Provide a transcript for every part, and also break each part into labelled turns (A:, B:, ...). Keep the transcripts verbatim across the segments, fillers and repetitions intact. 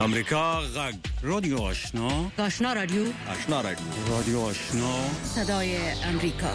A: امریکا غږ رادیو آشنا
B: آشنا رادیو
A: آشنا رادیو رادیو آشنا
B: صدای امریکا.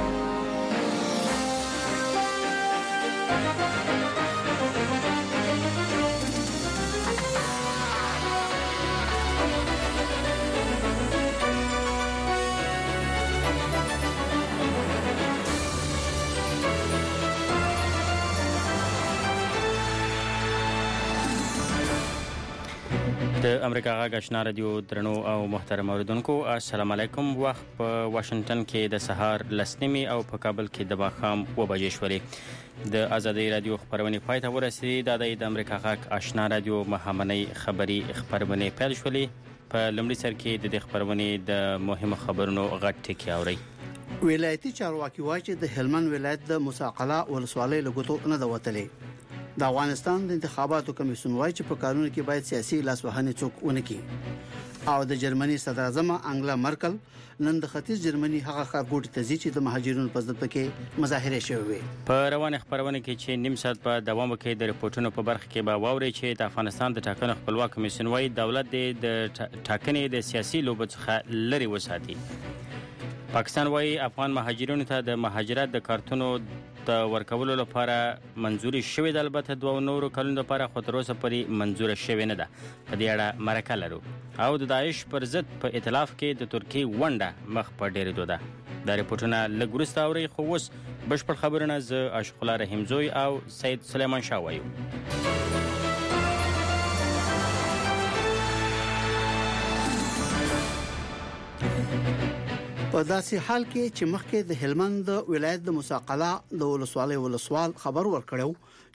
C: د امریکا غږ آشنا رادیو درنو او محترم اوریدونکو السلام علیکم. وخت په واشنگټن کې د سهار لسنیمي او په کابل کې د ماښام اوه بجې شولې. د ازادي رادیو خبرونه پای ته ورسېدې. د د امریکا غږ آشنا رادیو مهمنۍ خبري خبرونه پیل شولې. په لومړي سر کې د دې خبرونه د مهمو خبرونو غټ ټکی اوري.
D: ولایتي چارواکي وايي چې د هلمند ولایت د مساقله ولسوالۍ لګوتو نه دوتلې. د افغانستان د انتخاباتو کمیسیون وايي چې په قانون کې باید سیاسي لاسوهنه څوک ونه کړي. او د جرمني صدر اعظم انګلا مرکل نن د ختیځ جرمني هغه ښارګوټ ته ځي چې د مهاجرینو په ضد پکې مظاهره شوې.
C: په روانه خبرونه کې چې نیم ساعت په دوام کې د رپورټونو په برخه کې به واوري چې د افغانستان د ټاکنو خپلواک کمیسیون وايي دولت د ټاکنې د سیاسي لوبو څخه لري وساتي. پاکستان وايي افغان مهاجرینو ته د مهاجرت د کارتونو د ورکولو لپاره منځوري شوې ده، البته دوه نورو کلونو لپاره خو تر اوسه پورې منځوره شوې نه ده. په دې اړه مرکه لرو. او د داعش پر ضد په ائتلاف کې د ترکیې ونډه مخ په ډېرېدو ده. دا رپورټونه لږ وروسته اورئ، خو اوس بشپړ خبرونه زه عاشق الله رحیمزوی او سید سلیمان شاه وایو.
D: په داسې حال کې چې مخکې د هلمند ولایت د مساقله د ولسوالۍ ولسوال خبر ورکړو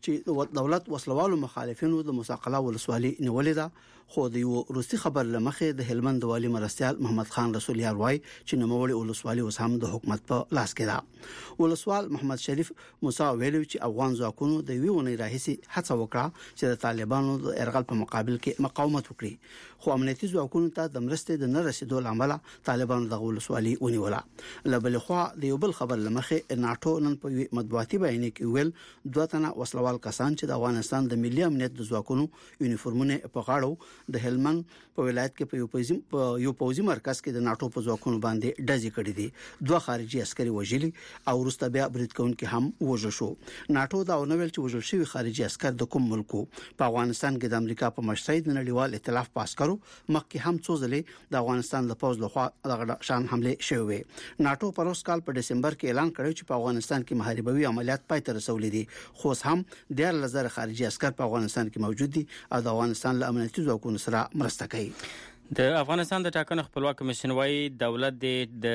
D: چې دولت وسلوالو مخالفینو د مساقله ولسوالۍ نیولې ده. خو د یو روسي خبر لمخې د هلمند والی مرستيال محمد خان رسولیار وای چې نوموړي ولسوالۍ اوس هم د حکومت په لاس کې ده. ولسوال محمد شریف موسی ویلو چې افغان ځواکونو د ویونې راهسي هڅه وکړه چې د طالبانو د ارغل په مقابل کې مقاومت وکړي، خو امنیتي ځواکونو ته د مرستې د نه رسیدو لامل طالبانو د ولسوالۍ ونیوله. لبل خو د یو بل خبر لمخې ناتو نن په مطبوعاتي بیان کې ویل دوه تنه وسلوال کسان چې د افغانستان د ملي امنیت د ځواکونو یونیفورمونه په غاړو د هلمند په ولایت کې په یو پوزي په یو پوزي مرکز کې د ناتو په ځواکونو باندې ډزې کړې دي. دوه خارجي عسکري وژلي او وروسته بیا برید کوونکي هم وژل شو. ناتو دا ونویل چې وژل شوی خارجي عسكر د کوم ملکو په افغانستان کې د امریکا په مشرۍ د نړیوال ائتلاف پاسکرو مخکې هم څو ځلې د افغانستان د پوز لخوا دغه شان حمله شوې. ناتو په روس کال په دسمبر کې اعلان کړی چې په افغانستان کې محاربوي عملیات پای ته رسولې دي، خو هم ډېر لزر خارجي عسكر په افغانستان کې موجود دي او د افغانستان له امنیتي ځواکونو سره مرسته کوي.
C: د افغانستان د ټاکنو خپلواک کمیسیون وايي دولت د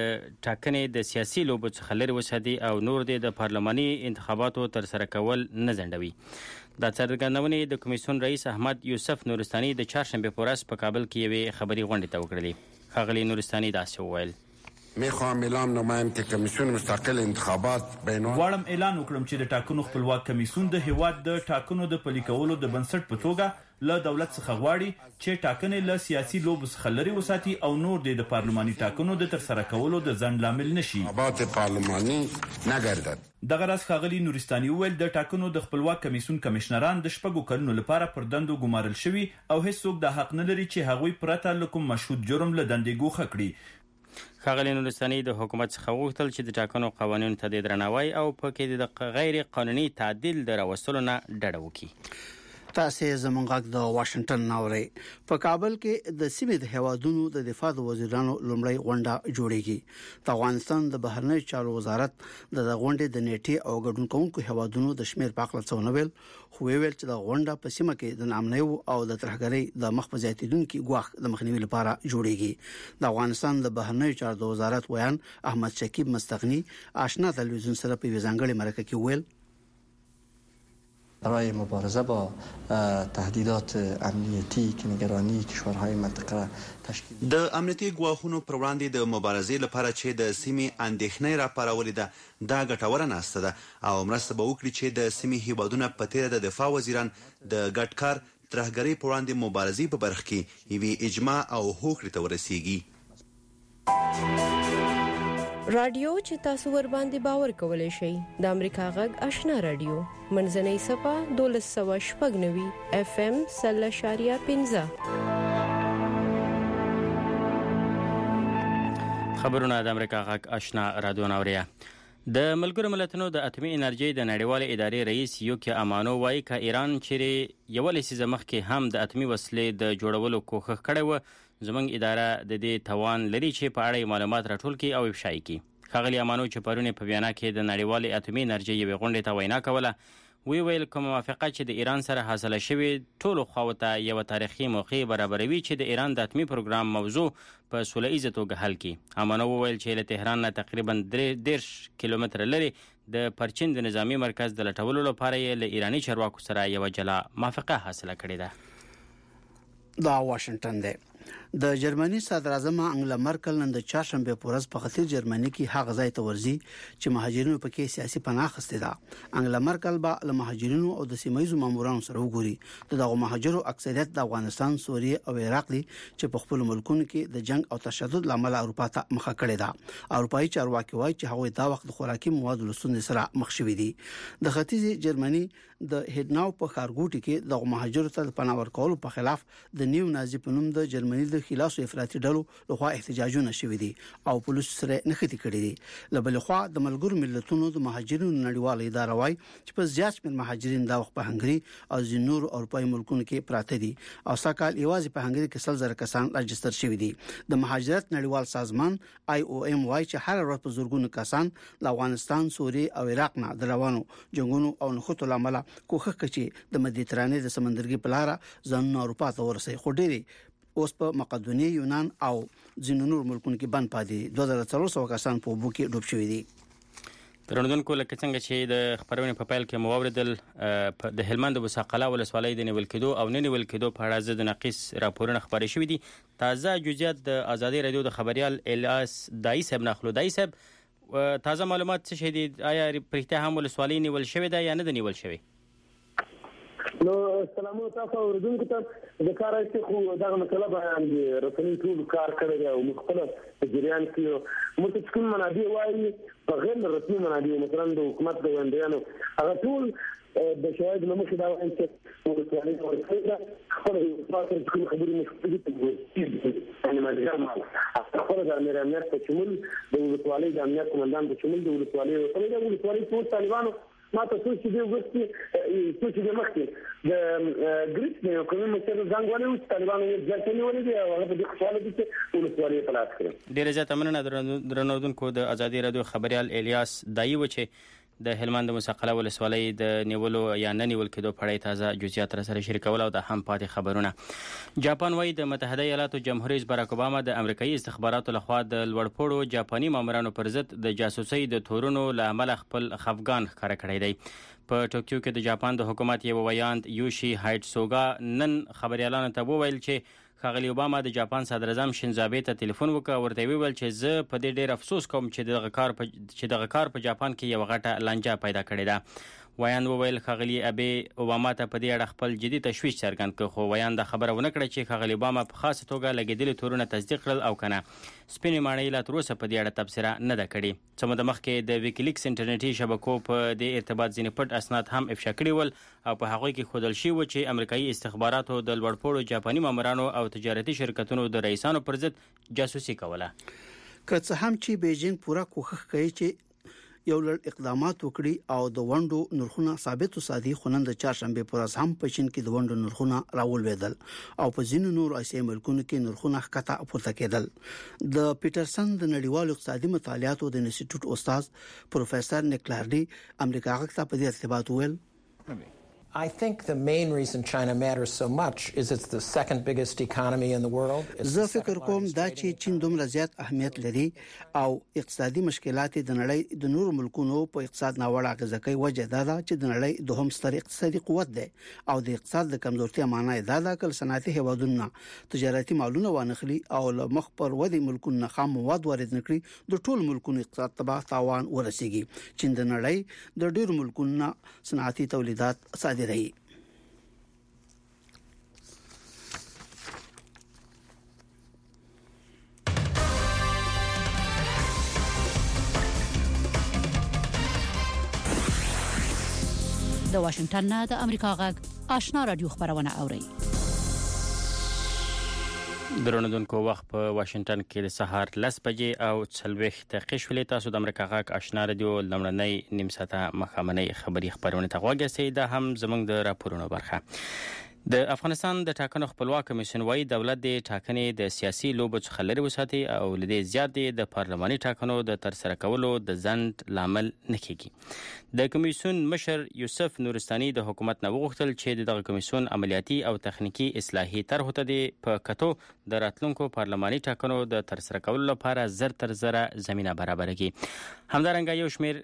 C: ټاکنې د سیاسي لوبو څخه لري وساتي او نور د پارلماني انتخاباتو تر سره کول نه ځنډوي. د څرګندونې د کمیسیون رئیس احمد یوسف نورستاني د چهارشنبه په ورځ په کابل کې یوې خبري غونډه ته وکړلې. ښاغلي نورستاني داسې وویل:
E: میخوام اعلام نمایم که کمیسیون مستقل انتخابات بینوان
F: غواړم اعلان وکړم چې د ټاکنو خپلواک کمیسیون د هیواد د ټاکنو د پلي کولو د بنسټ په توګه له دولت څخه غواړي چې ټاکنې له سیاسي لوبو څخه لري وساتي او نور د پارلماني ټاکنو د ترسره کولو د ځنډ لامل نشي.
E: انتخابات پارلماني نګردد.
F: دغه راز ښاغلي نورستاني وویل د ټاکنو د خپلواک کمیسیون کمشنران د شپږو کلونو لپاره پر دندو ګمارل شوي او هیڅوک د حق نه لري چې هغوی پرته له کوم مشهود جرم له دندې ګوښه کړي.
C: ښاغلي نورستاني د حکومت څخه غوښتل چې د ټاکنو قوانینو ته د درناوي او پکې د غیر قانوني تعدیل د راوستلو نه ډډه وکړي.
D: تاسو زمونږ غږ د واشنگټن ناوړي. په کابل کې د سیمې د هوادونو د دفاع د وزیرانو لومړی غونډه جوړیږي. د افغانستان د بهرنی چارو وزارت د غونډې د نیټه او ګډون کوونکو هوادونو د شمیر په اړه څه ونویل، خو ویل چې د غونډه په سیمه کې د نامنۍ او د ترهګرۍ د مخ په زیاتیدونکو ګواښ د مخنیوي لپاره جوړیږي. د افغانستان د بهرنی چارو د وزارت ویان احمد شکیب مستغنی آشنا تلویزیون سره په ځانګړي مرکه کې ویل:
G: برای مبارزه با تهدیدات امنیتی که نگرانی کشورهای منطقه تشکیل
H: د امنیتي ګواښونو پر وړاندې د مبارزې لپاره چې د سیمې اندېښنې راپارولې ده دا ګټوره ناسته ده او مرسته به وکړي چې د سیمې هیوادونه په تیره د دفاع وزیران د ګډ کار ترهګرۍ پر وړاندې مبارزې په برخه کې یوې اجماع او هوکړې ته ورسیږي.
I: رادیو چې تاسو ور باندې باور کولای شئ د امریکا غږ آشنا رادیو منځنۍ صفه دولس سوه شپږ نوي اف ام سل شاریه پنځه
C: خبرونه د امریکا غږ آشنا رادیو ناوړیا. د ملګرو ملتونو د اتمی انرژي د نړیوال ادارې رئیس یوکی امانو وایي ک ایران چې یو لسیزه مخکې هم د اتمی وسلې د جوړولو کوښښ کړی و، زموږ اداره د دې توان لري چې په اړه معلومات راټول کړي او افشا کړي. ښاغلي امانو چې پرونه په بیان کې د نړیوال اتمی انرژي یوې غونډې ته وینا کوله، وی ویل کوم موافقه چې د ایران سره حاصله شوې ټولو خواته یو تاریخي موقع برابروي چې د ایران د اتمی پروګرام موضوع په سوله ایزه توګه حل کړي. امانو ویل چې له تهران نه تقریبا دېرش کیلومتره لري د پرچین د نظامی مرکز د لټولو لپاره یې له ایرانی چارواکو سره یو جلا موافقه حاصله کړې ده.
D: دا واشنگټن دی. د جرمني صدر اعظم انګلا مرکل نن د چهارشنبه په ورځ په ختیځ جرمني کې هغه ځای ته ورځي چې مهاجرینو پکې سیاسي پناه اخیستې ده. انګلا مرکل به له مهاجرینو او د سیمایي مامورانو سره وګوري. دغه مهاجرو اکثریت د افغانستان، سوریه او عراق دي چې په خپل ملکونو کې د جنگ او تشدد لامل اروپا ته مخه کړې ده. اروپایي چارواکي وایي چې هغوی دا وخت د خوراکي موادو لسون سره مخ شوي دي. د ختیځ جرمني د هډناو په خارګوټي کې د مهاجرو ته پناه ورکولو په خلاف د نیو نازي په نوم د جرمني د خلاص افراطي ډلو لخوا احتجاجونه شوي دي او پولیس سره نښتې کړې دي. له بل خوا د ملګرو ملتونو د مهاجرینو نړیواله اداره وايي چې په زیات شمېر مهاجرین دا وخت په هنګري او ځینور اروپایي ملکونو کې پراته دي او ساکال یوازې په هنګري کې سل زره کسان راجستر شوي دي. د مهاجرت نړیوال سازمان آی او ایم وايي چې هر ورځ په زورګونو کسان له افغانستان، سوریه او عراق نه د روانو جنگونو او نخښتو لامل کوښښ کوي د مدیترانې د سمندرګي په لار ځان اروپا ته ورسي. خو ډېری اوس په مقدونیه، یونان او ځینو نور ملکونو کې بند پاتې دوه زره څلور سوه کسان په اوبو کې ډوب شوي دي.
C: ترندونکو لکه څنګه چې د خبرونې په پیل کې مو واوریدل، د هلمند بوساقلا ولسوالۍ د نیول کېدو او نه نیول کېدو په اړه ضد نقیص راپورونه خبرې شوې دي. تازه جزئیات د ازادي رادیو د خبريال الیاس دای صاحب نخلو دای صاحب تازه معلومات څه شي دي؟ آیا پرېخته هم ولسوالۍ نیول شوې ده یا نه ده نیول شوې؟
J: نو سلام تاسو اوریدونکو ته د کار ایستي خو دغه مسله باندې رسنۍ ټول کار کړی دی او مختلف جریان کې متفقین منابع وایي په غیر رسمي منابع مثلا د حکومت د وندیانو هغه ټول د شواهد له مخې دا وایي چې ولسوالۍ ورسېده خپل فاصله کوم خبرې مخکې دي یعنی ماجرا خپل د امیر امنیت په شمول د ولسوالۍ د امنیت کمانډان په شمول د ولسوالۍ ورسېده د ولسوالۍ ټول طالبانو ما ته څه چې دی وستي څه چې د مخکې د ګریس نه کومه مشر ځنګ ولې او طالبانو یې ځکه ولې دی او هغه په دې خپل دي چې ولسوالۍ په لاس کړ.
C: ډېر زیات مننه درنودونکو د ازادي رادیو خبريال الیاس دای و چې د هلمند مسقله ولسوالۍ د نیولو یا نه نیول کېدو په اړه تازه جزئیات سره شریکول او د هم پاتې خبرونه. جاپان وايي د متحده ایالاتو جمهور رئیس باراک اوباما د امریکایي استخباراتو لخوا د لوړپوړو جاپاني مامورانو پر ضد د جاسوسۍ د تورونو له امله خپل خفګان ښکاره کړی دی. په ټوکیو کې د جاپان د حکومت یو ویاند یوشي هایټسوګا نن خبريالانو ته وویل چې ښاغلي اوباما د جاپان صدر اعظم شینزابه ته ټلیفون وکړ، ورته ویل چې زه په دې ډېر افسوس کوم چې دغه کار په چې دغه کار په جاپان کې یو غټه لانجه پیدا کړې ده. ویاند وویل ښاغلي ابي اوباما ته په دې اړه خپل جدي تشویش څرګند کړ، خو ویاند خبره ونه کړه چې ښاغلي اوباما په خاصه توګه لګیدلي تورونه تصدیق کړل او کنه. سپینې ماڼۍ لا تر اوسه په دې اړه تبصره نه ده کړې. څه موده مخکې د ویکیلیکس انټرنیټي شبکو په دې ارتباط ځینې پټ اسناد هم افشا کړي ول او په هغوی کې ښودل شوي و چې امریکایي استخباراتو د لوړپوړو جاپاني مامورانو او تجارتي شرکتونو د رئیسانو پر ضد جاسوسي کوله.
D: که څه هم چې بیجینګ پورا کوښښ کوي چې یو لړ اقدامات وکړي او د وندو نرخونه ثابت وساتي، خو نن د چهارشنبه پر ورځ هم په چین کې د وندو نرخونه راولوېدل او په ځینو نور اسیایي ملکونو کې نرخونه ښکته پورته کېدل. د پیټرسن د نړیوالو اقتصادي مطالعاتو د انسټیټیوټ استاد پروفیسور نیکلارډي امریکا غږ ته په دې ارتباط ویل
K: I think the main reason China matters so much is it's the second biggest economy in the world.
D: زه فکر کوم دا چې چین دومره زیات اهمیت لري او اقتصادي مشکلات د نړۍ د نورو ملکونو په اقتصاد ناوړه اغیزه کوي. وجه دا ده چې د نړۍ دوهم ستر اقتصادي قوت دی او د اقتصاد د کمزورتیا معنی دا ده چې صنعتي هیوادونه تجارتي مالونه وانخلي او له مخ پر ودی ملکونه خام مواد وارد نکړي، د ټول ملکونو اقتصاد تباه تاوان ورسیږي. چین د نړۍ د ډیرو ملکونو صنعتي تولیدات صادروي. رہی
B: د واشنگټن نه د امریکا غږ آشنا رادیو خبرونه اوري.
C: درنودونکو وخت په واشنگټن کې د سهار لس بجې او څلوېښت دقیقې شولې. تاسو د امریکا غږ آشنا رادیو لومړنۍ نیم ساعته مخامنۍ خبري خبرونه ته غوږ یاستئ. دا هم زموږ د راپورونو برخه. د افغانستان د ټاکنو خپلواک کمیسیون وايي دولت د ټاکنې د سیاسي لوبو څخه لرې وساتي او لدې زیات د پارلماني ټاکنو د ترسره کولو د ځنډ لامل نه کیږي. د کمیسیون مشر یوسف نورستاني د حکومت نه وغوښتل چې دغه کمیسیون عملیاتي او تخنیکی اصلاحي طرحو ته په کتو د راتلونکو پارلماني ټاکنو د ترسره کولو لپاره زر تر زره زمينه برابر کړي. همدارنګه یو شمېر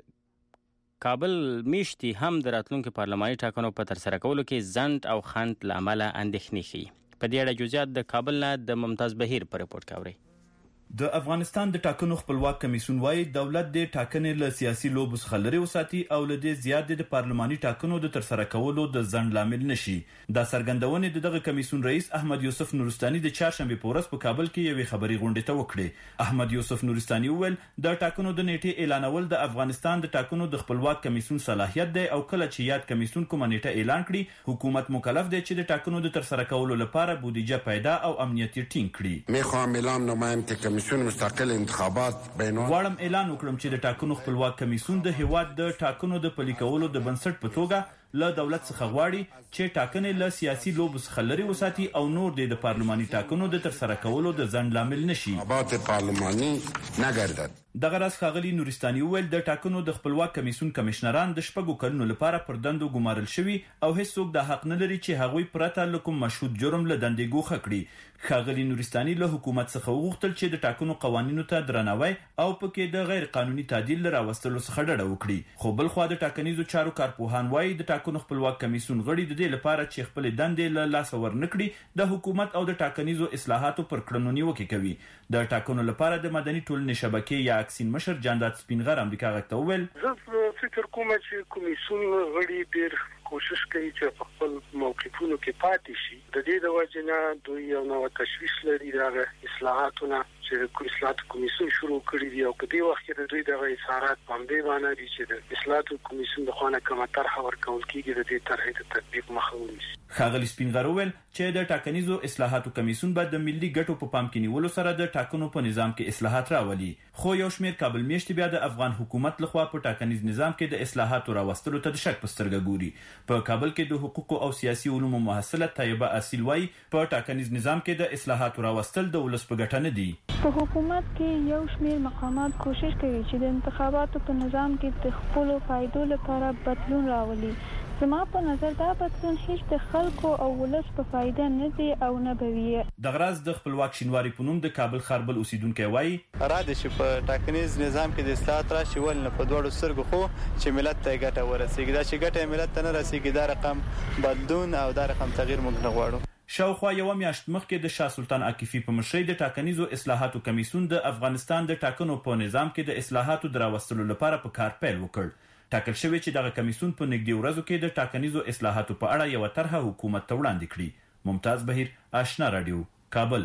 C: کابل میشتي هم د راتلونکو پارلماني ټاکنو په ترسره کولو کې ځنډ او خنډ لامل اندېښنې ښيي. په دې اړه جزئیات د کابل نه د ممتاز بهیر په رپورت کې اوري.
F: د افغانستان د ټاکنو خپلواک کمیسیون وايي دولت د ټاکنې له سیاسي لوبو څخه لرې وساتي او له دې زیات د پارلماني ټاکنو د ترسره کولو د ځنډ لامل نشي. دا څرګندونې د دغه کمیسیون رئیس احمد یوسف نورستاني د چهارشنبه په ورځ په کابل کې یوې خبري غونډې ته وکړې. احمد یوسف نورستاني وویل د ټاکنو د نیټې اعلانول د افغانستان د ټاکنو د خپلواک کمیسیون صلاحیت دی او کله چې یاد کمیسیون کومه نیټه اعلان کړي حکومت مکلف دی چې د ټاکنو د ترسره کولو لپاره بودیجه پیدا او امنیت ټینګ کړي.
E: میخوام اعلام نمایم که کمیسیون مستقل انتخابات بینون
F: غواړم اعلان وکړم چې د ټاکنو خپلواک کمیسیون د هیواد د ټاکنو د پلي کولو د بنسټ په توګه له دولت څخه غواړي چې ټاکنې له سیاسي لوبو څخه لرې وساتي او نور د پارلماني ټاکنو د ترسره کولو د ځنډ لامل نشي.
E: انتخابات پارلماني نګردد.
F: دغه راز ښاغلي نورستاني وویل د ټاکنو د خپلواک کمیسیون کمشنران د شپږو کلونو لپاره پر دندو ګمارل شوي او هیڅوک د حق نه لري چې هغوی پرته له کوم مشهود جرم له دندې ګوښه کړي. ښاغلي نورستاني له حکومت څخه وغوښتل چې د ټاکنو قوانینو ته درناوی او پکې د غیر قانوني تعدیل راوستلو څخه ډډه وکړي. خو بل خو د ټاکنیزو چارو کارپوهان وايي د ټاکنو خپلواک کمیسیون غړي د دې لپاره چې خپل دندې له لاس ورنکړي د حکومت او د ټاکنیزو اصلاحاتو پر کړنو نیوکه کوي. د ټاکنو لپاره د مدني ټولنې شبکې یا اکسین مشر جاندات سپینغر امریکا غږ ته وویل
L: زه فکر کوم چې کمیسیون غړي ډېر کوشش کوي چې په خپل موقفونو کې پاتې شي. د دې د وجه نه دوی یو نوع تشویش لري د اصلاحاتو چې اصلاحات کمیسیون شروع کړی دی او په دې وخت کې د دوی د اصرارات باندې باندې دي چې د اصلاحات کمیسیون د خوانه کومه طرحه ورکول کیږي د دې طرحې د تطبیق مخه ونیسي.
F: ښاغلي سپینغر وویل چې د ټاکنیزو اصلاحاتو کمیسیون به د ملي ګټو په پام کې نیولو سره د ټاکنو په نظام کې اصلاحات راولي. خو یو شمېر کابل میشتي بیا د افغان حکومت لخوا په ټاکنیز نظام کې د اصلاحاتو راوستلو ته د شک په سترګه ګوري. په کابل کې د حقوقو او سیاسي علومو محصله طیبه اصیل وايي په ټاکنیز نظام کې د اصلاحاتو راوستل د ولس په ګټه نه دي.
M: په حکومت کې یو شمېر مقامات کوشش کوي چې د انتخاباتو په نظام کې د خپلو فایدو لپاره بدلون راولي. زما په نظر دا بدلون هیڅ د خلکو او ولس په فایده نه دی او نه به وي.
F: د غراز د خپلواک شینواری په نوم د کابل خربل اوسیدونکو وايي
N: را دي چې په ټاکنیز نظام کې د اصلاحات راشي ول نه په دوړو سرګو خو چې ملت ته ګټه ورسیږي دا چې ګټه ملت ته نه رسیږي دا رقم بدلون او دا رقم تغییر موږ نه غواړو.
F: شاوخوا یو میاشت مخکې د شاه سلطان عاکفي په مشرۍ د ټاکنیزو اصلاحاتو کمیسیون د افغانستان د ټاکنو په نظام کې د اصلاحاتو دراوستلو لپاره په کار پیل وکړ. ټاکل شوی چې دغه کمیسیون په نږدې ورځو کې د ټاکنیزو اصلاحاتو په اړه یو طرحه حکومت ته وړاندې کړي. ممتاز بهیر آشنا رادیو کابل.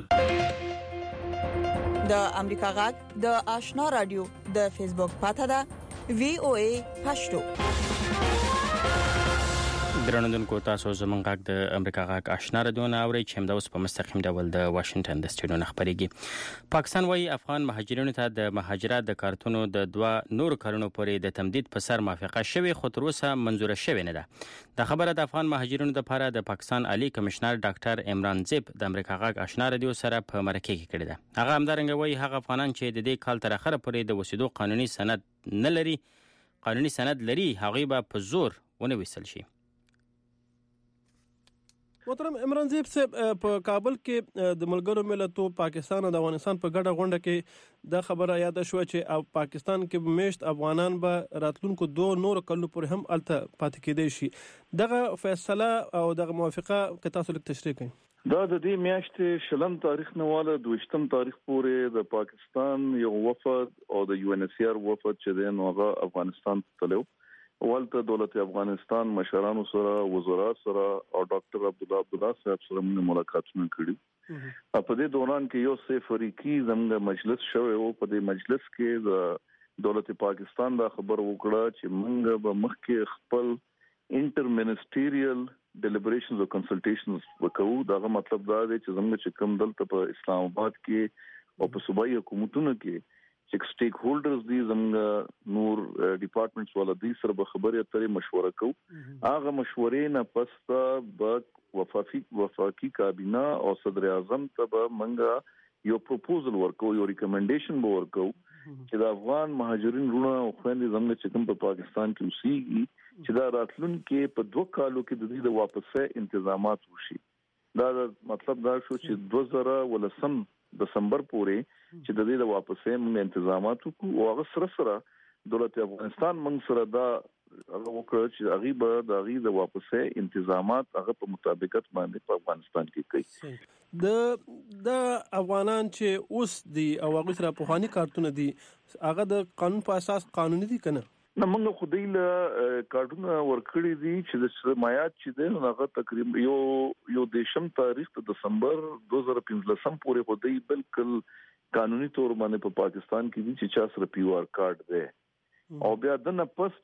B: د امریکا غږ د آشنا رادیو د فیسبوک پاڼه ده وی او ای پښتو.
C: درنوونکو تاسو زمونږ غږ د امریکا غږ آشنا رادیو نه اورئ چې همدا اوس په مستقیم ډول د واشنگټن د سټډیو نه خبرېږي. پاکستان وايي افغان مهاجرینو ته د مهاجرت د کارتونو د دوه نور کارونو پورې د تمدید په سر موافقه شوې خو تر اوسه منزوره شوې نه ده. د خبره د افغان مهاجرینو لپاره د پاکستان عالی کمشنر ډاکټر عمران زیب د امریکا غږ آشنا رادیو سره په مرکه کې کړې ده. هغه همدارنګه وايي هغه افغانان چې د دې کال تر اخره پورې د وسیدو قانوني سند نه لري قانوني سند لري هغه به په زور ونه وصل شي.
O: محترم عمران زیب صاحب په کابل کې د ملګرو ملتونو پاکستان او د افغانستان په ګډه غونډه کې د خبره یاد شو چې پاکستان کې میشت افغانان به راتلونکو دوه نور کلونو پورې هم الته پاتې کېدای شي. دغه فیصله او دغه موافقه که تاسو لږ تشریح کړئ.
P: دا د دې میاشتې شلم تاریخ نه واله دویشتم تاریخ پورې د پاکستان یو وفد او د یو ان ایس سی آر وفد چې د نوغه افغانستان تلو ولته دولت افغانستان مشرانو سره وزرا سره او ډاکټر عبد الله عبد الله صاحب سره موږ ملاقاتونه کړي. په دې دوران کې یو سه فریقي زموږ مجلس شوی او په دې مجلس کې د دولت پاکستان دا خبر وکړه چې موږ به مخکې خپل انټر منسټریل ډیلیبریشنز او کنسلټیشنز وکړو. دا مطلب دا دی چې زموږ چې کوم دلته په اسلام آباد کې او په صوبایي حکومتونو کې چې سټیک هولډرز دي زموږ نور ډپارټمنټس ولا دي سره به خبرې اترې مشوره کوو. هغه مشورې نه پس به وفاقي وفاقي کابینه او صدر اعظم ته به منګه یو پروپوزل ورکو, یو ریکمنډیشن به ورکو چې د افغان مهاجرین رونه او خويندې زموږ چې کوم په پاکستان کې اوسېږي چې دا راتلونکي په دوه کالو کې د دې د واپسې انتظامات وشي. دا مطلب دا شو چې دوه زره ولسم دسمبر پورې چې د دې د واپسې موږ انتظامات وکړو او هغه سره سره دولت افغانستان موږ سره دا هغه وکړ چې هغه به د هغه د واپسې انتظامات هغه په مطابقت باندې په افغانستان کې کوي.
O: د د افغانان چې اوس دي او هغه سره په خواني کارتونه دي هغه د قانون په اساس قانوني دي کنه؟
P: نه موږ خو دې له کارتونه ورکړي دي چې د سرمایات چې ده هغه تقریبا یو یو دیشم تاریخ د دسمبر دوه زره پنځلسم پورې خو دې بالکل قانوني تور باندې په پاکستان کې دي چې چا سره پی او آر کارت ده. او بیا د نه پست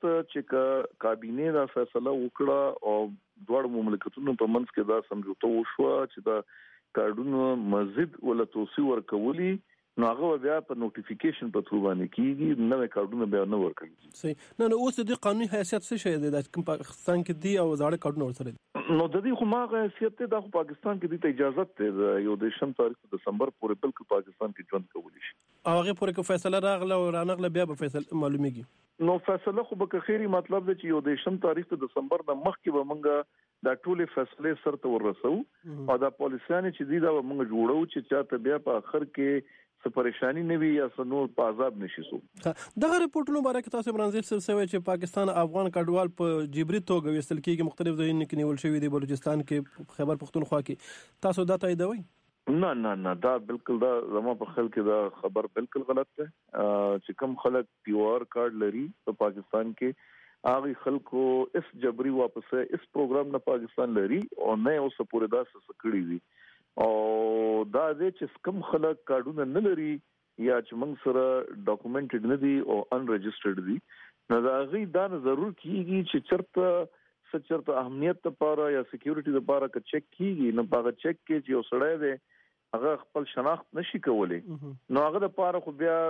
P: چې کابینه دا فیصله وکړه او دوه مملکتونو په منځ کې دا سمجوته وشو چې دا کارډونو مزید ولا توسيع ورکولي نو هغه بیا په نوټیفیکیشن په تر باندې کیږي نو کارډونو بیا نه ورکړي.
O: صحیح. نه نو اوس د قانوني حیثیت څه شي دی د پاکستان کې دی او زاړه کارډونو ورسره دي
P: نو د دې خو ماغه حیثیت د پاکستان کې د اجازه ته یو د شم تاریخ دسمبر پورې بالکل پاکستان کې ژوند کولی شي.
O: هغه پورې کو فیصله راغله او رانغله بیا به فیصله معلومیږي.
P: نو فیصله خو به خیری مطلب دی چې یو د شم تاریخ د دسمبر د مخ کې به مونږه دا ټولې فیصله سره ورسو او دا پالیسيان چې دی دا مونږ جوړو چې چاته بیا په اخر کې څه پریشانی نه وي یا څه نور په عذاب نشي سو.
O: دغه رپورټونو باره کې تاسو برانځي سره سوي چې پاکستان افغان کډوال په جبري توګه وستل کېږي مختلف ځایونو کې نیول شوی دی بلوچستان کې خیبر پختونخوا کې تاسو دا تاییدوي؟
P: نه نه نه دا بالکل دا زموږ په خلک دا خبر بالکل غلط ده چې کوم خلک پی او آر کارت لري په پاکستان کې هغه خلکو اس جبري واپسه اس پروګرام نه پاکستان لري او نه اوس پورې دا څه کړی وي او دا دې چې کوم خلک کارډونه نه لري یا چې موږ سره ډاکومېنټډ نه دي او ان ريجسترډ دي نو دا غي دا ضرور کیږي چې چرته سچرته اهمیت لپاره یا سکیورټي لپاره که چک کیږي نو هغه چک کې چې وسړی دی هغه خپل شناخت نشي کولای نو هغه لپاره خو بیا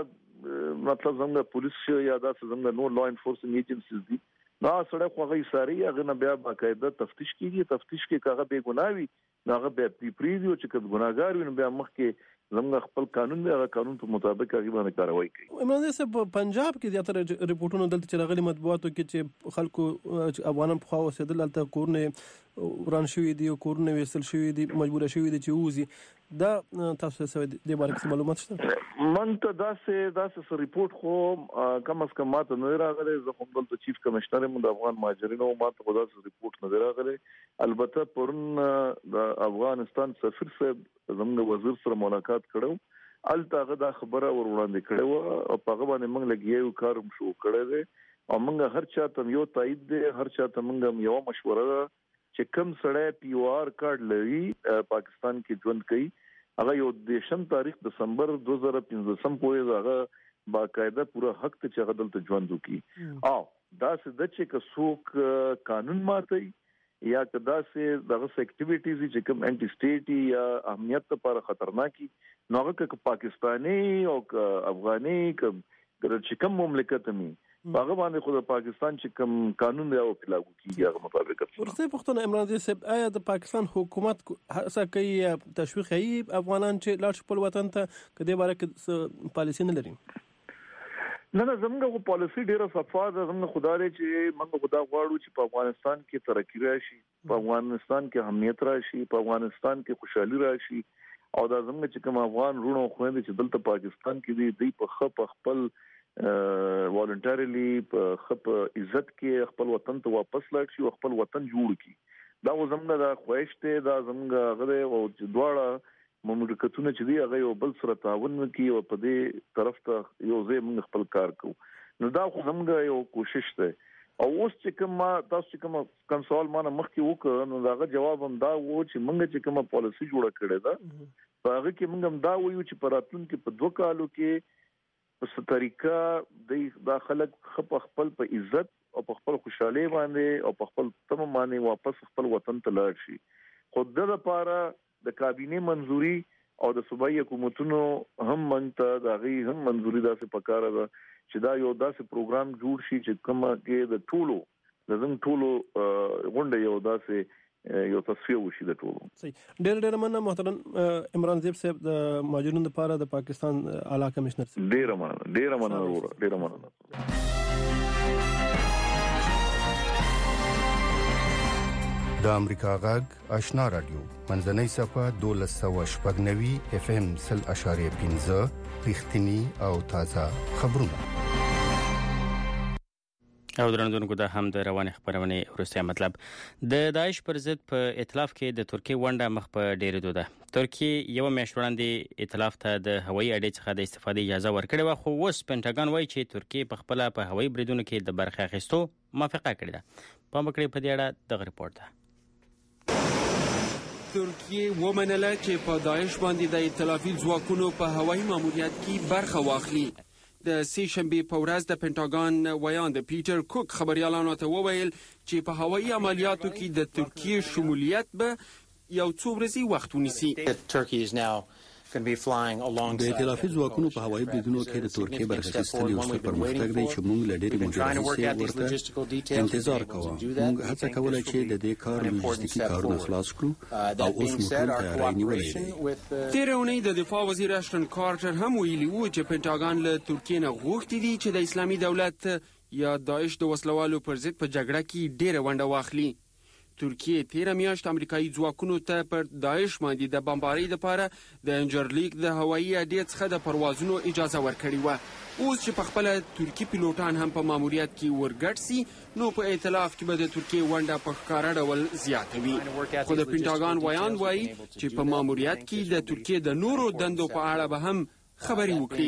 P: مطلب زموږ پولیس یا دا زموږ نو لا انفورسمنت ایجنسیز دي نو سړی خو هغه ساري هغه نه بیا باقاعده تفتیش کیږي تفتیش کې هغه بے ګناه وي هغه بیا پریدیو چې کوم ګناګار وي نو بیا مخکې زموږ خپل قانون دی هغه قانون په مطابق هغه باندې کاروایی کوي.
O: عمران صاحب پنجاب کې زیاتره ریپورتونه دلته چې راغلي مطبوعاتو کې چې خلکو افغانان په خوا وسیدل دلته کورونه وران شوی دي او کورونه وسل شوی دي مجبور شوی دي چې وزي دا تاسو څه د باره کې معلومات شته؟
P: من ته داسې داسې ریپورت خو کم از کم ماته نه راغلی زه کوم دلته چیف کمشنر مو د افغان مهاجرینو ماته خو داسې ریپورت نه راغلی البته پرون د افغانستان سفیر صاحب زموږ وزیر سره ملاقات کړو الته دا خبره ور وړاندې کړو او په هغه باندې موږ لګیو کار شو کړی دی او موږ هر چا ته یو تایید دی هر چا ته موږ یو مشوره چې کوم سړی پی او آر کارت لري پاکستان کې ژوند کوي هغه یو دیشم تاریخ دسمبر دوه زره پنځلسم پورې هغه باقاعده پورا حق ته چې دلته ژوند وکړي او دا څه د چې که څوک قانون ماتي یا کدا سه دغه اکټیویټیز چې کوم انټي سټیټي یا اهمیت لپاره خطرناکي نو هغه که پاکستاني او افغاني چې کوم مملکت مي هغه باندې خو د پاکستان چې کوم قانون دی او لاګو کیږي هغه مطابق
O: ورته پښتون عمران صاحب آیا د پاکستان حکومت هڅه کوي تشویق کوي افغانان چې لاړ خپل وطن ته کدي باره کې پالیسی نه لري؟
P: نه نه زموږ پالیسی ډیره صفا ده زموږ خدای چې موږ خدا غواړو چې په افغانستان کې ترقی راشي په افغانستان کې اهمیت راشي په افغانستان کې خوشحالي راشي او دا زموږ چې کوم افغان رونو خويندې چې دلته پاکستان کې دي د په خپ خپل والنټریلی په خپ عزت کې خپل وطن ته واپس لاړ شي او خپل وطن جوړ کړي دا زموږ د خوښته دا زموږ غره او دواړه مملکتونه چې دی هغه یو بل سره تعاون کوي او په دې طرف ته یو ځای موږ خپل کار کوو نو دا خو زموږ یو کوشش ده او اوس چې کوم تاسو چې کوم کوم سوال ما نه مخکې وکړ نو داغه جواب هم دا و چې موږ چې کومه پالیسی جوړه کړې ده په هغه کې موږ هم دا وایو چې په راتلونکي په دوه کالو کې په څه طریقه د داخله خپ خپل په عزت او په خپل خوشحالي باندې او په خپل تم باندې واپس خپل وطن ته لاړ شي. خو د لپاره د کابینه منځوري او د صوبایي حکومتونو هم منته د غي هم منځوري داسې پکاره ده چې دا یو داسې پروګرام جوړ شي چې کومه کې د ټولو لازم ټولو غونډه یو داسې یو تصفیه وشي د ټولو.
O: ډېر ډېر مننه محترم عمران زیب صاحب د مهاجرینو لپاره د پاکستان اعلی کمشنر صاحب.
P: ډېر مننه ډېر مننه ډېر مننه.
Q: د امریکا غږ آشنا رادیو منځنۍ صفه دولس سوه شپږ نوي اف ام سل اشاریه پنځه رښتینی او تازه خبرونه.
C: او درنوونکو د هم د رواني خبرونه ورسته مطلب د داعش پر ضد په ائتلاف کې د ترکیه ونډه مخ په ډیرېدو ده. ترکیه یو میاشت وړاندې ائتلاف ته د هوایي اډې څخه د استفادې اجازه ورکړې و، خو اوس پینټاګان وایي چې ترکیه په خپل په هوایي بریدونو کې د برخه اخیستو موافقه کړې ده. په مکړې په دې اړه د ریپورت ده.
R: ترکیه ومنله چې په داعش باندې د ائتلافي ځواکونو په هوایي ماموریت کې برخه واخلي. د سې شنبې په ورځ د پینټاګان ویان د پیټر کوک خبريالانو ته وویل چې په هوایي عملیاتو کې د ترکیه شمولیت به یو څو ورځې وخت ونیسي.
S: د ائتلافي ځواکونو په هوایي بریدونو کې د ترکیه برخه اخیستل یو ستر پرمختګ دی چې موږ له ډېرې مودې ورته انتظار کوو. موږ هڅه کوله چې د دې کار لوجستیکي کارونه خلاص کړو او اوس موږ ټول تیاری نیولې ده.
R: تېره اونۍ د دفاع وزیر اشټن کارټر هم ویلي و چې پینټاګان له ترکیې نه غوښتي دي چې د اسلامي دولت یا داعش د وسلوالو پر ضد په جګړه کې ډېره ونډه واخلي. ترکیه تیره میاشت امریکایي ځواکونو ته پر داعش باندې د بمبارۍ لپاره د انجرلیک د هوایي اډې څخه د پروازونو اجازه ورکړې وه. اوس چې په خپل ترکی پیلوټان هم په ماموریت کې ورګډ سي، نو په ائتلاف کې به د ترکیه ونډه په ښکاره ډول زیاتوي. خو د پینټاګان ویان وایي چې په ماموریت کې د ترکیه د نورو دندو په اړه به هم خبري وکړي.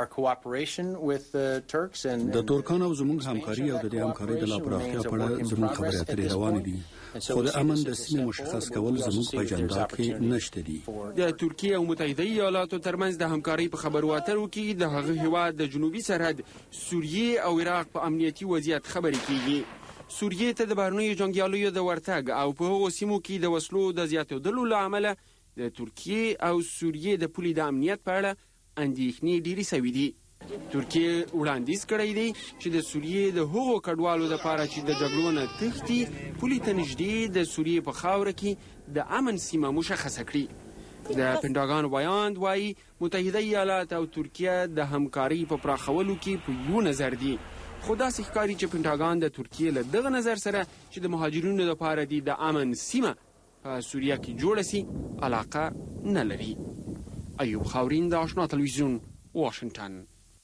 S: د ترکانو زموږ همکاري او د دې همکاري د لا پراختیا په اړه زموږ خبرې اترې روانې دي، خو د امن د سیمې مشخص کول زموږ په اجنډا کې نشته دي.
R: د ترکیه او متحده ایالاتو ترمنځ د همکاري په خبرو اترو کې د هغه هیواد د جنوبي سرحد سوریې او عراق په امنیتي وضعیت خبرې کیږي. سوریې ته د بهرنیو جنګیالیو د ورتګ او په هغو سیمو کې د وسلو د زیاتېدلو له امله د ترکیې او سوریې د پولې د امنیت په اړه اندېښنې ډېرې سوي دي. ترکیه وړاندیز کړی دی چې د سوریې د هغو کډوالو لپاره چې د جګړو نه تښتي پولې ته نږدې د سوریې په خاوره کې د امن سیمه مشخصه کړي. د پینټاګان ویاند وایي متحده ایالات او ترکیه د همکارۍ په پراخولو کې په یو نظر دي، خو داسې ښکاري چې پینټاګان د ترکیه له دغه نظر سره چې د مهاجرینو لپاره دي د امن سیمه په سوریه کې جوړه سي علاقه نه لري. ایوب خاورین د آشنا تلویزیون واشنگټن.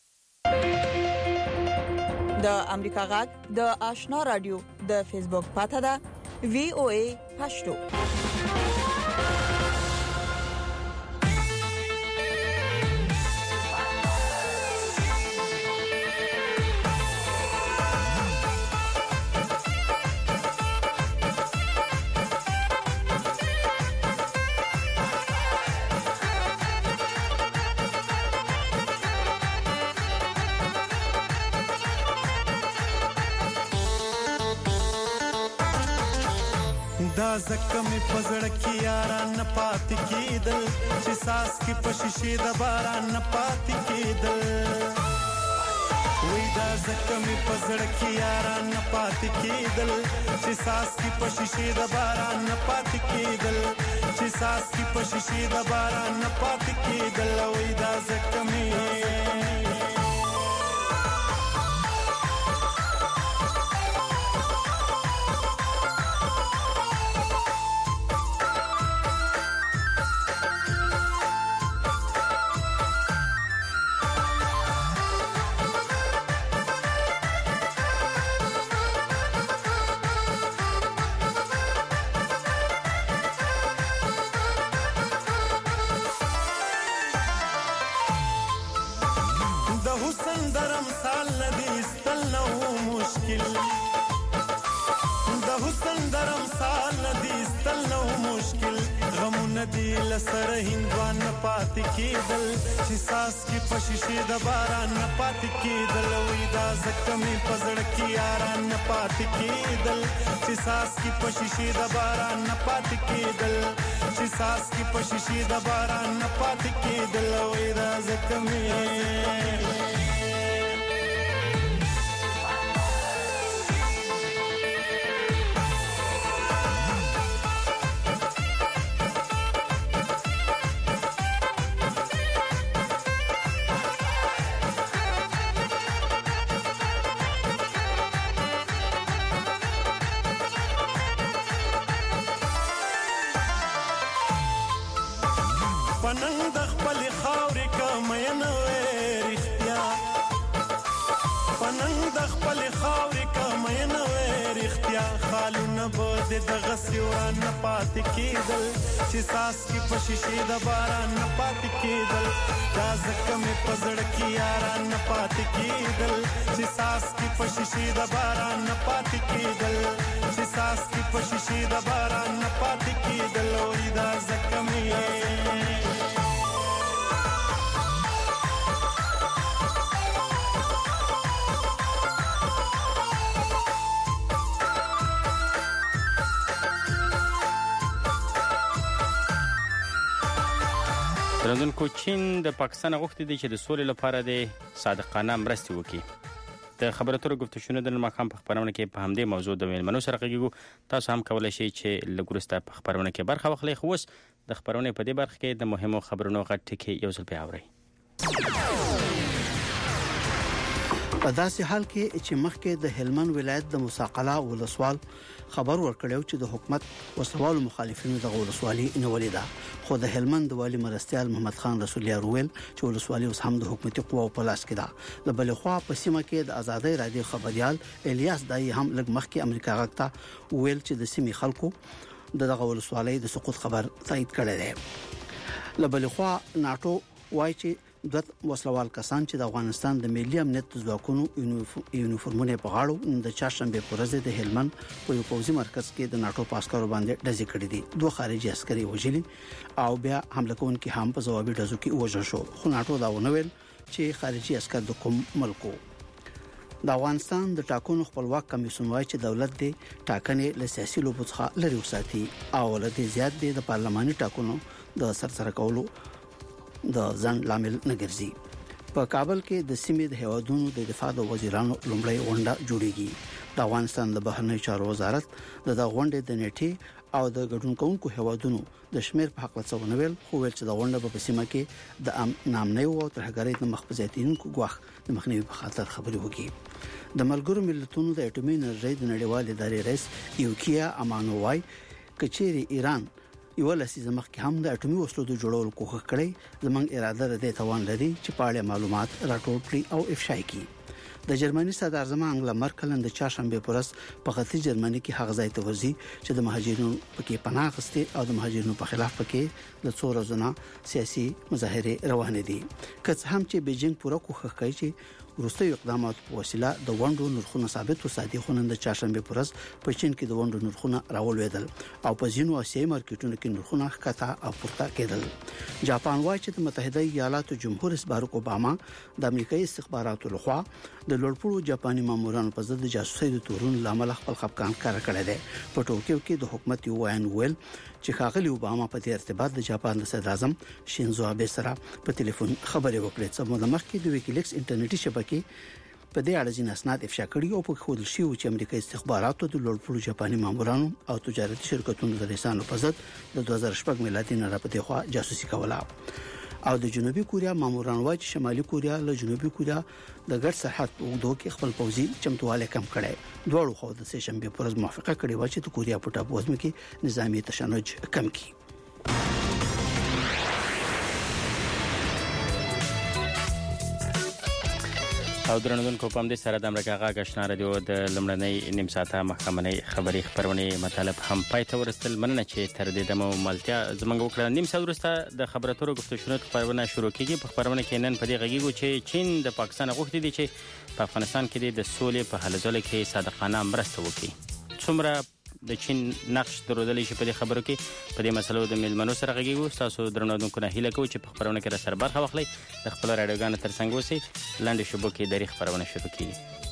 B: د امریکا غږ د آشنا رادیو د فیسبوک پاته ده وی او ای پښتو.
T: دا زکه می پزړ کې یاران نه پاتې کېدل چې ساس کې پشیشې د باران نه پاتې کېدل. وې دا زکه می پزړ کې یاران نه پاتې کېدل چې ساس کې پشیشې د باران نه پاتې کېدل چې ساس کې پشیشې د باران نه پاتې کېدل. وې دا زکه می غمون غمونه دی لسره هندوان نه پاتې کېدل چې ساس کې پشیشې د باران نه پاتې کېدل وې دا زکه مې په زړه کې یاران نه پاتې کېدل چې ساس کې پشیشې د باران نه پاتې کېدل چې ساس کې پشیشې د باران نه پاتې کېدل وې دا زکه مې پننګ د خپل خاورې کمین وې رښتیا پننګ د خپل خاورې کمین وې رښتیا خالونه به د غسې وران نه پاتې کېدل چې ساس کې پشیشې د باران نه پاتې کېدل دا ځکه مې په زړه کې یاران نه پاتې کېدل چې ساس کې پشیشې د باران نه پاتې کېدل چې ساس کې پشیشې د باران نه پاتې کېدل وې دا ځکه مې
C: ترڅو چین د پاکستان غوښتي دي چې د سولې لپاره د صادقانه مرستې وکړي د خبرو اترو گفتشونه د ماقام په خبرونه کې په همدې موضوع د مېلمنو سره غږیږو تاسو هم کولای شئ چې لګورسته په خبرونه کې برخه واخلئ خو اوس د خبرونه په دې برخه کې د مهمو خبرونو غټ ټکی یو ځل بیا اورئ
D: په داسې حال کې چې مخکې د هلمند ولایت د مساقله ولسوال خبر ورکړیو چې د حکومت وسوالو مخالفینو د ولسوالۍ نیولې ده خو د هلمند والی مرستيال محمد خان رسولیا رویل چې ولسوالۍ اوس هم د حکومتي قواو په لاس کې ده د بلخوا په سیمه کې د آزادۍ رادیو خبريال الیاس دای هم لږ مخکې امریکا غاکته ویل چې د سیمې خلکو دغه ولسوالۍ د سقوط خبر تایید کړی دی له بلخوا ناتو وایي چې دوت وسلوال کسان چې د افغانستان د ملي امنیت ځواکونو یونیفورمونه په غاړو د چاشنبه پرځ د هلمند په یو پوځي مرکز کې د ناتو پاسکارو باندې ډزې کړې دي دوه خارجي عسکري وژلي او بیا حمله کوونکي هم په ځوابي ډزو کې وژل شو خو ناتو دا ونویل چې خارجي عسكر د کوم ملکو د افغانستان د ټاکنو خپلواک کمیسیون وايي چې دولت د ټاکنې له سیاسي لوبو څخه لري وساتي او ولدي زیات د پارلماني ټاکنو د سرسره کولو د ځان لامل نه ګرځي په کابل کې د سیمې د هیوادونو د دفاع د وزیرانو لومړی غونډه جوړیږي د افغانستان د بهرنی چارو وزارت د غونډې د نیټې او د ګډون کوونکو هیوادونو د شمیر په حق څونه ویل خو ویل چې د غونډه په سیمه کې د نامنۍ او ترهګرۍ د مخبزاتینکو غوښ د مخنیوي په خاطر خبرې وکړي د ملګرو ملتونو د اټومي انرژۍ د نړیوال ادارې رئیس یوکیا امانووای کچيري ایران یو لسیزه مخکې هم د اټومي وسلو د جوړولو کوښښ کړی زمونږ اراده لري توان لري چې پاړې معلومات راټول کړي او افشا کړي د جرمني صدر اعظم انګلا مرکل د چاشنبه پرس په ختیځ جرمني کې هغه ځای ته وځي چې د مهاجرینو پکې پناه غوښتي او د مهاجرینو په خلاف پکې د څو ورځې سیاسي مظاهره روانه دي که څه هم چې بیجینګ پوره کوښښ کوي چې وروستي اقدامات په وسیله د وندو نرخونه ثابت وساتي خو نن د چاشنبه پرس په چین کې د وندو نرخونه راولويدل او په ځینو آسیایي مارکیټونو کې نرخونه ښکته او پورته کېدل جاپان وايي چې د متحده ایالاتو جمهور رئیس باراک اوباما د امریکایي استخباراتو لخوا د لوړپوړو جاپاني مامورانو په ضد د جاسوسۍ د تورون لامل خپل خپګان کار کړی دی په ټوکیو کې د حکومت یو وایي ویل چې ښاغلي اوباما په دې ارتباط د جاپان د صدر اعظم شینزو آبه سره په ټلیفون خبرې وکړې چې موږ مخکې د ویکیلیکس انټرنیټي شبکې په دې اړه ځینې اسناد افشا کړي او په خودل شي چې امریکایي استخباراتو د لوړپوړو جاپاني مامورانو او تجارتي شرکتونو د رئیسانو په ضد د دوه هزار شپږ میلادي نه راپدې خوا جاسوسي کوله او د جنوبي کوریا ماموران وايي چې شمالي کوریا له جنوبي کوریا د ګډ سرحد په وګړو کې خپل پوځي چمتواله کم کړي دوه خو د سه شنبه پرز موافقه کړې و چې د کوریا په ټاپو وزم کې نظامی تشنج کم کړي
C: او درنوونکو په همدې سره د امریکا غږ آشنا رادیو د لمړنۍ نیم ساعته محکمنۍ خبري خبرونه مطالب هم پای ته ورسېدل مننه چې تر دې دمو ملتیا زمونږ وکړه نیم ساعت وروسته د خبراتو گفتشونو خبرونه شروع کیږي په خبرونه کې نن په دې غږیږو چې چین د پاکستان غوښتي دي چې په افغانستان کې د سولې په هلو ځلو کې صادقانه مرسته وکړي څومره د چین نقش درلودلی شي په دې خبرو کې په دې مسلو د میلمنو سره غږیږو. تاسو درناوونکو نه هیله کوو چې په خبرونه کې را سره برخه واخلئ. د خپل راډیوګانو ترڅنګ اوسئ. لاندې شبکې دری خبرونه شروع کیږي.